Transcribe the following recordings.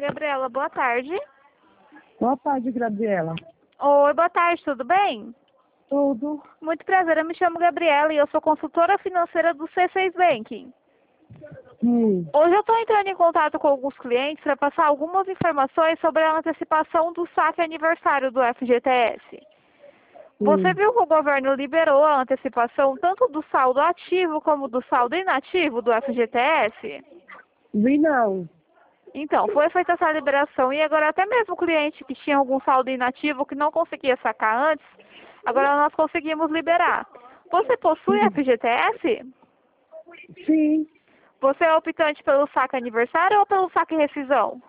Gabriela, boa tarde. Boa tarde, Gabriela. Oi, boa tarde, tudo bem? Tudo. Muito prazer, eu me chamo Gabriela e eu sou consultora financeira do C6 Banking. Hoje eu estou entrando em contato com alguns clientes para passar algumas informações sobre a antecipação do saque aniversário do FGTS. Você viu que o governo liberou a antecipação tanto do saldo ativo como do saldo inativo do FGTS? Vi não. Então, foi feita essa liberação e agora até mesmo o cliente que tinha algum saldo inativo que não conseguia sacar antes, agora nós conseguimos liberar. Você possui FGTS? Sim. Você é optante pelo saque aniversário ou pelo saque rescisão?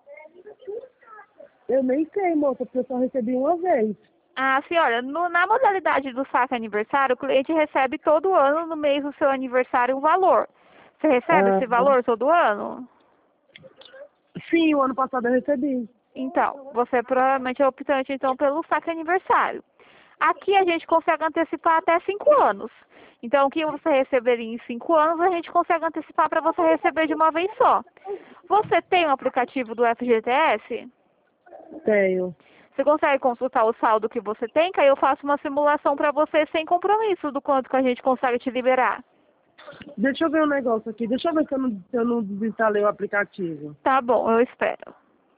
Eu nem sei, moça, porque eu só recebi uma vez. Ah, senhora, na modalidade do saque aniversário, o cliente recebe todo ano, no mês do seu aniversário, um valor. Você recebe esse valor todo ano? Sim, o ano passado eu recebi. Então, você provavelmente é optante então pelo saque aniversário. Aqui a gente consegue antecipar até 5 anos. Então, o que você receberia em 5 anos, a gente consegue antecipar para você receber de uma vez só. Você tem o aplicativo do FGTS? Tenho. Você consegue consultar o saldo que você tem, que aí eu faço uma simulação para você sem compromisso do quanto que a gente consegue te liberar. Deixa eu ver um negócio aqui. Deixa eu ver se eu não desinstalei o aplicativo. Tá bom, eu espero.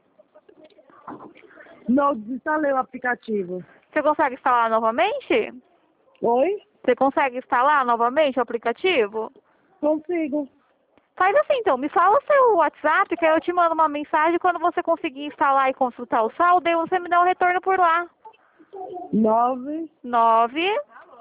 Não, desinstalei o aplicativo. Você consegue instalar novamente? Oi? Você consegue instalar novamente o aplicativo? Consigo. Faz assim então, me fala o seu WhatsApp, que aí eu te mando uma mensagem quando você conseguir instalar e consultar o saldo, aí você me dá um retorno por lá. 9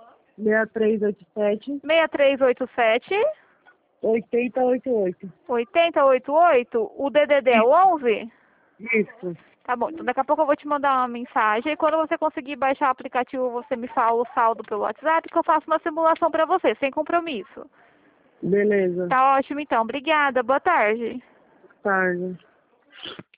96387 6387 8088. 8088, o DDD é o 11? Isso. Tá bom, então daqui a pouco eu vou te mandar uma mensagem e quando você conseguir baixar o aplicativo, você me fala o saldo pelo WhatsApp que eu faço uma simulação pra você, sem compromisso. Beleza. Tá ótimo então, obrigada, boa tarde. Tarde.